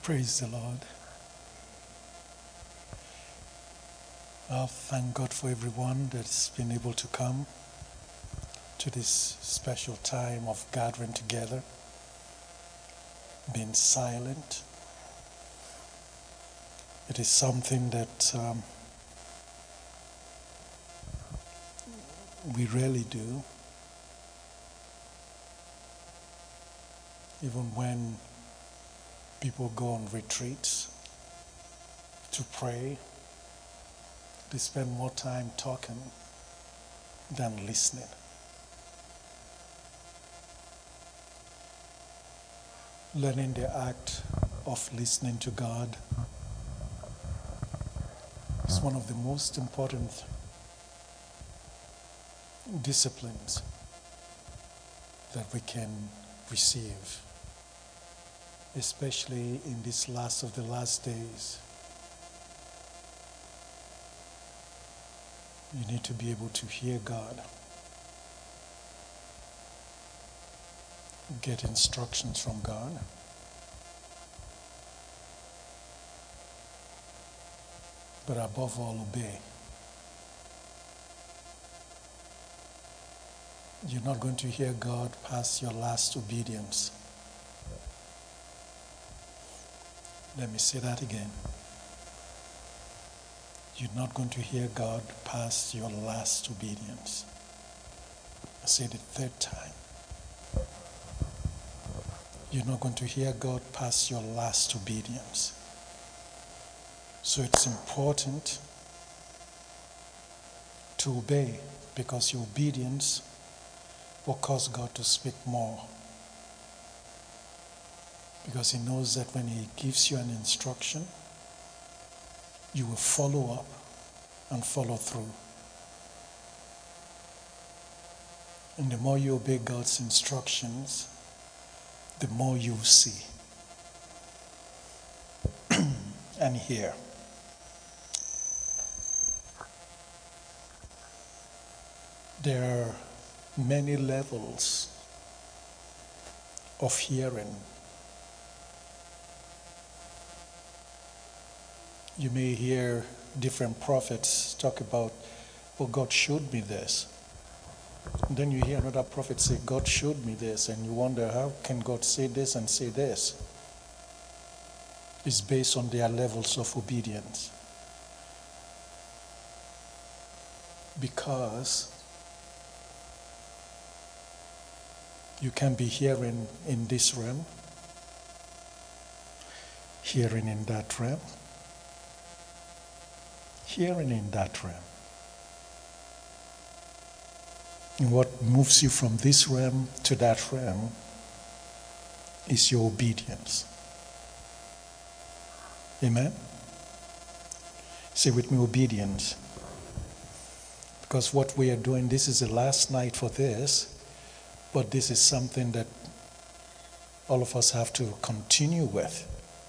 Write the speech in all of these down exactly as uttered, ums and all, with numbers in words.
Praise the Lord. I thank God for everyone that's been able to come to this special time of gathering together, being silent. It is something that um, we rarely do, even when people go on retreats to pray. They spend more time talking than listening. Learning the act of listening to God is one of the most important disciplines that we can receive, especially in this last of the last days. You need to be able to hear God, get instructions from God, but above all, obey. You're not going to hear God past your last obedience. Let me say that again. You're not going to hear God past your last obedience. I say it a third time. You're not going to hear God past your last obedience. So it's important to obey, because your obedience will cause God to speak more. Because He knows that when He gives you an instruction, you will follow up and follow through. And the more you obey God's instructions, the more you see and hear. There are many levels of hearing. You may hear different prophets talk about, oh, God showed me this. And then you hear another prophet say, God showed me this, and you wonder, how can God say this and say this? It's based on their levels of obedience. Because you can be hearing in this realm, hearing in that realm, hearing in that realm. And what moves you from this realm to that realm is your obedience. Amen? Say with me, obedience. Because what we are doing, this is the last night for this, but this is something that all of us have to continue with.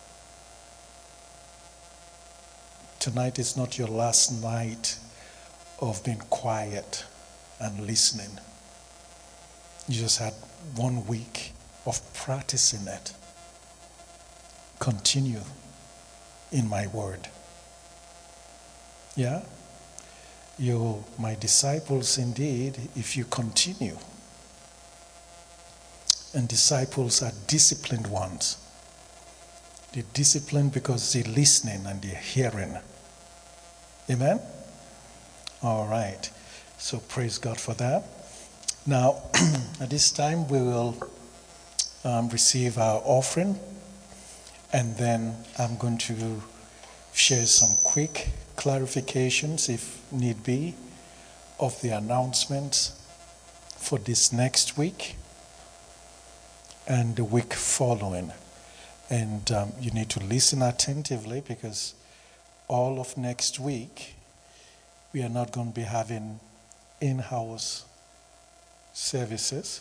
Tonight is not your last night of being quiet and listening. You just had one week of practicing it. Continue in my word. Yeah? You're my disciples indeed if you continue. And disciples are disciplined ones. They're disciplined because they're listening and they're hearing. Amen? All right. So praise God for that. Now, at this time, we will um, receive our offering. And then I'm going to share some quick clarifications, if need be, of the announcements for this next week and the week following. And um, you need to listen attentively, because all of next week we are not going to be having in-house services.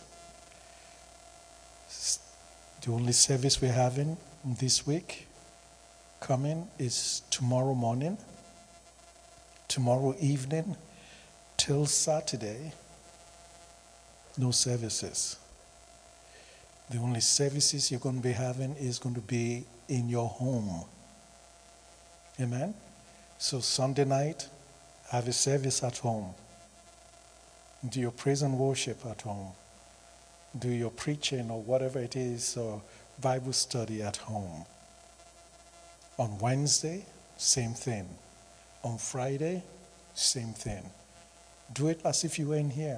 The only service we're having this week coming is tomorrow morning, tomorrow evening till Saturday. No services. The only services you're going to be having is going to be in your home. Amen? So Sunday night, have a service at home. Do your praise and worship at home. Do your preaching or whatever it is, or Bible study at home. On Wednesday, same thing. On Friday, same thing. Do it as if you were in here.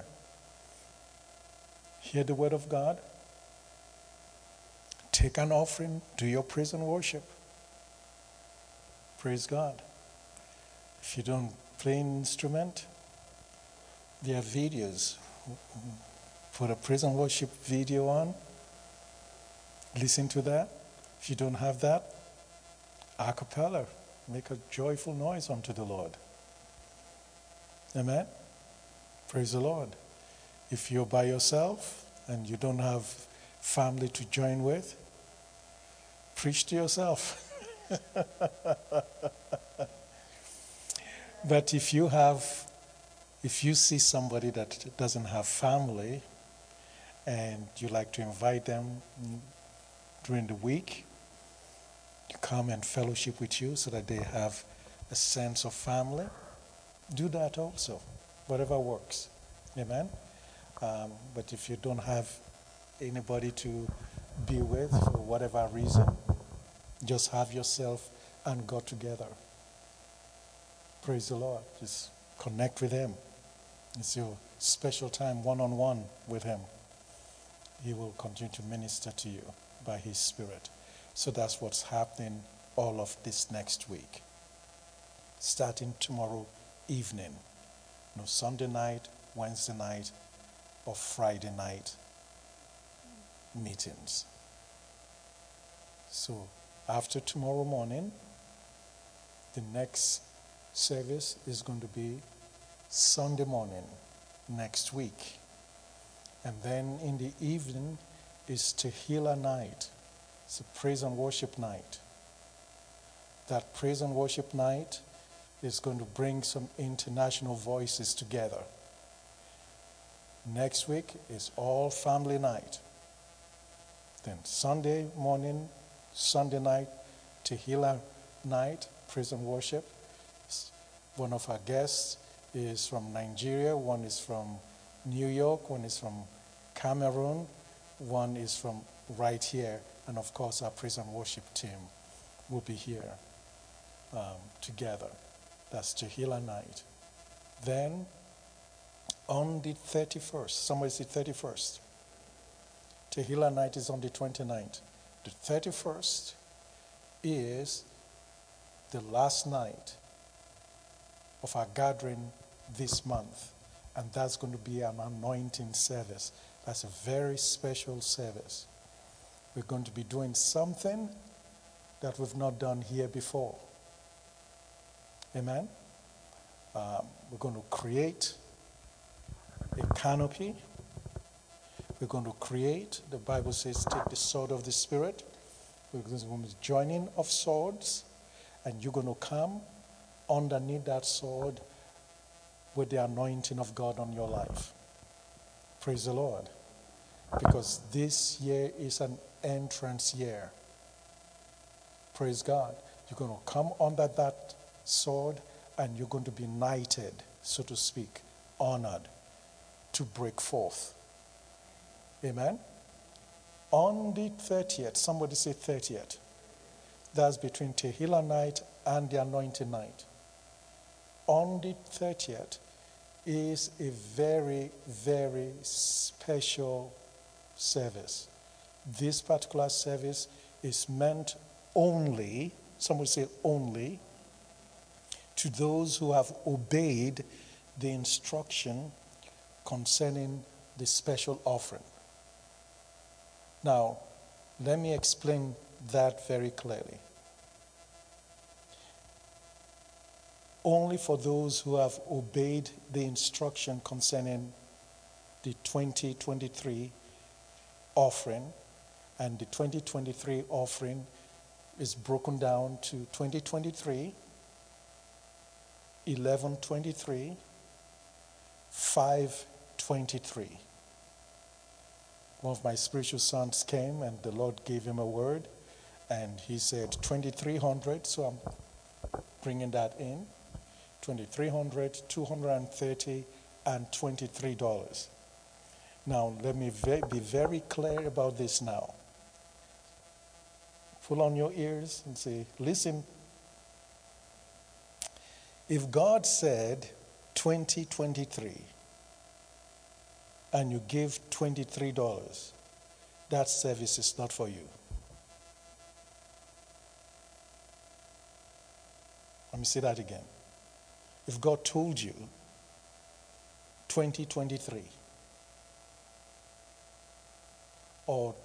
Hear the word of God. Take an offering. Do your praise and worship. Praise God. If you don't play an instrument, there are videos. Put a praise and worship video on. Listen to that. If you don't have that, a cappella. Make a joyful noise unto the Lord. Amen? Praise the Lord. If you're by yourself and you don't have family to join with, preach to yourself. But if you have, if you see somebody that doesn't have family and you like to invite them during the week, to come and fellowship with you so that they have a sense of family, do that also. Whatever works. Amen? Um, but if you don't have anybody to be with for whatever reason, just have yourself and God together. Praise the Lord. Just connect with Him. It's your special time one-on-one with Him. He will continue to minister to you by His Spirit. So that's what's happening all of this next week. Starting tomorrow evening. No Sunday night, Wednesday night, or Friday night meetings. So after tomorrow morning, the next service is going to be Sunday morning next week. And then in the evening is Tehillah night. It's a praise and worship night. That praise and worship night is going to bring some international voices together. Next week is all family night. Then Sunday morning, Sunday night, Tehillah night, praise and worship. One of our guests is from Nigeria, one is from New York, one is from Cameroon, one is from right here, and of course our praise and worship team will be here um, together. That's Tehillah night. Then on the thirty-first, somebody say thirty-first. Tehillah night is on the twenty-ninth. The thirty-first is the last night of our gathering this month. And that's going to be an anointing service. That's a very special service. We're going to be doing something that we've not done here before. Amen? Um, we're going to create a canopy. We're going to create, the Bible says, take the sword of the Spirit. We're going to be joining of swords. And you're going to come underneath that sword with the anointing of God on your life. Praise the Lord. Because this year is an entrance year. Praise God. You're going to come under that sword and you're going to be knighted, so to speak, honored to break forth. Amen? On the thirtieth, somebody say thirtieth. That's between Tehillah night and the anointing night. On the thirtieth is a very, very special service. This particular service is meant only, somebody say only, to those who have obeyed the instruction concerning the special offering. Now, let me explain that very clearly. Only for those who have obeyed the instruction concerning the twenty twenty-three offering, and the twenty twenty-three offering is broken down to twenty twenty-three, eleven twenty-three, five twenty-three. One of my spiritual sons came and the Lord gave him a word, And he said twenty-three hundred, so I'm bringing that in. twenty-three hundred, two hundred thirty, and twenty-three dollars. Now, let me ve- be very clear about this now. Pull on your ears and say, listen. If God said twenty twenty-three and you give twenty-three dollars, that service is not for you. Let me say that again. If God told you twenty twenty-three or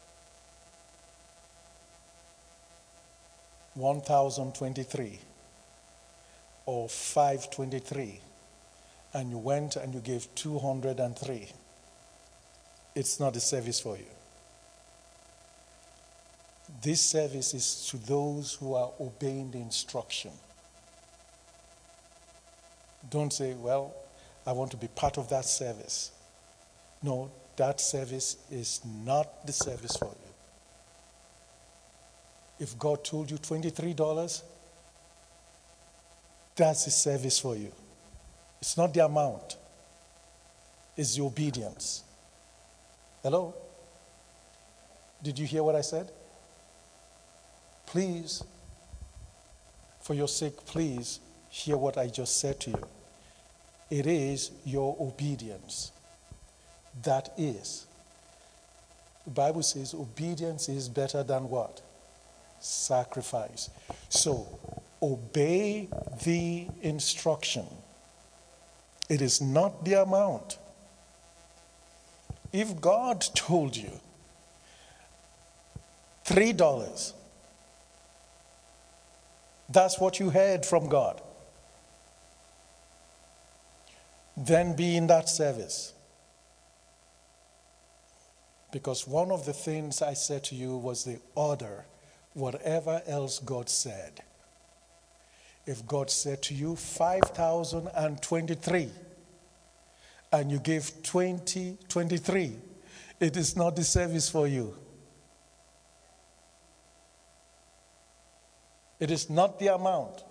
one thousand twenty-three or five twenty-three, and you went and you gave two hundred three, it's not a service for you. This service is to those who are obeying the instruction. Don't say, well, I want to be part of that service. No, that service is not the service for you. If God told you twenty-three dollars, that's the service for you. It's not the amount. It's the obedience. Hello? Did you hear what I said? Please, for your sake, please hear what I just said to you. It is your obedience. That is. The Bible says obedience is better than what? Sacrifice. So, obey the instruction. It is not the amount. If God told you three dollars, that's what you heard from God, then be in that service. Because one of the things I said to you was the order, whatever else God said. If God said to you five thousand twenty-three and you gave twenty twenty-three, it is not the service for you. It is not the amount.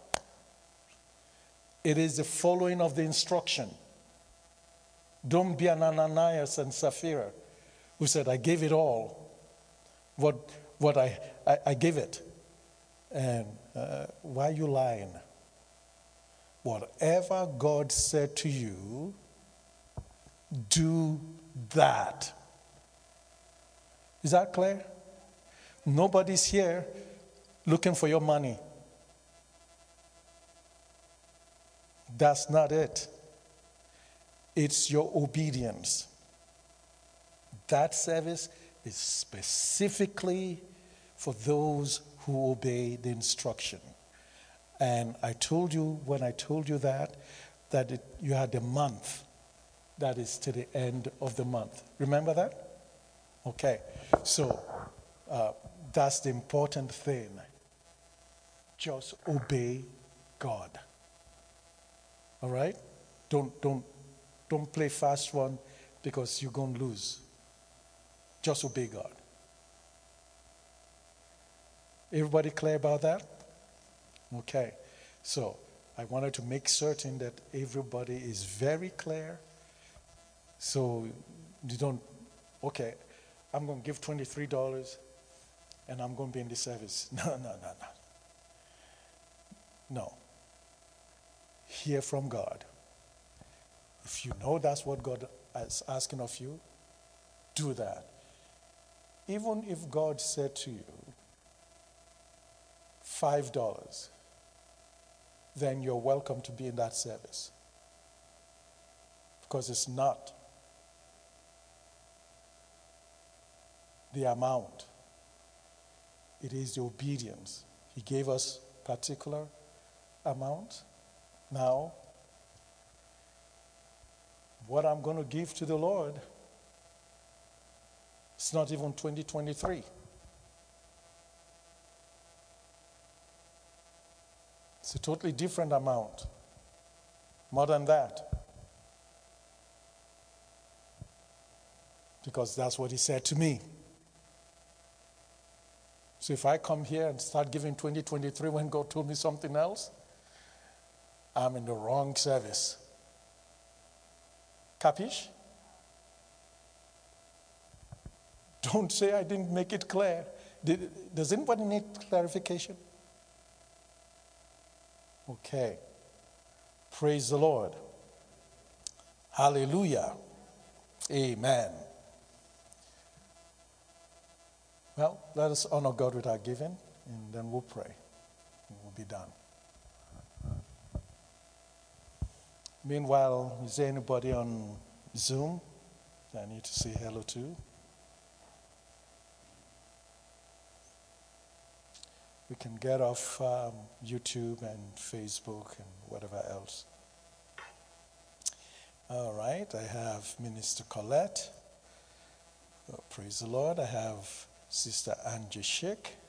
It is the following of the instruction. Don't be an Ananias and Sapphira who said, I gave it all. What, what I, I, I gave it. And uh, why are you lying? Whatever God said to you, do that. Is that clear? Nobody's here looking for your money. That's not it. It's your obedience. That service is specifically for those who obey the instruction. And I told you, when I told you that, that it, you had a month that is to the end of the month. Remember that? Okay. So uh, that's the important thing. Just obey God. All right? Don't, don't, don't play fast one because you're going to lose. Just obey God. Everybody clear about that? Okay. So I wanted to make certain that everybody is very clear. So you don't, okay, I'm going to give twenty-three dollars and I'm going to be in the service. No, no, no, no. No. Hear from God. If you know that's what God is asking of you, do that. Even if God said to you, five dollars, then you're welcome to be in that service. Because it's not the amount. It is the obedience. He gave us particular amount. Now, what I'm going to give to the Lord, it's not even twenty twenty-three. It's a totally different amount. More than that. Because that's what he said to me. So if I come here and start giving twenty twenty-three when God told me something else, I'm in the wrong service. Capish? Don't say I didn't make it clear. Did, does anybody need clarification? Okay. Praise the Lord. Hallelujah. Amen. Well, let us honor God with our giving, and then we'll pray. And we'll be done. Meanwhile, is there anybody on Zoom that I need to say hello to? We can get off um, YouTube and Facebook and whatever else. All right, I have Minister Colette. Oh, praise the Lord. I have Sister Angie Schick.